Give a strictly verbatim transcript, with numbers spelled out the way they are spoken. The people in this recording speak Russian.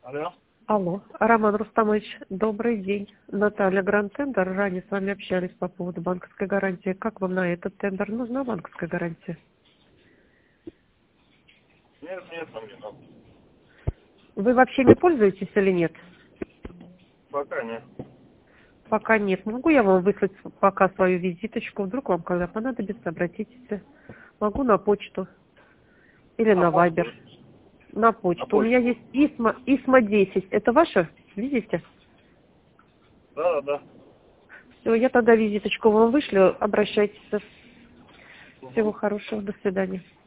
Алло. Алло, Роман Рустамович, добрый день. Наталья, Гранд Тендер. Ранее с вами общались по поводу банковской гарантии. Как вам на этот тендер нужна банковская гарантия? Нет, нет, нам не надо. Вы вообще не пользуетесь или нет? Пока нет. Пока нет. Могу я вам выслать пока свою визиточку? Вдруг вам когда понадобится, обратитесь. Могу на почту или На на почту? Вайбер. На На почту. У меня почту. есть ИСМА, ИСМА десять. Это ваша? Видите? Да, да. Все, я тогда визиточку вам вышлю. Обращайтесь. Всего Угу. хорошего. До свидания.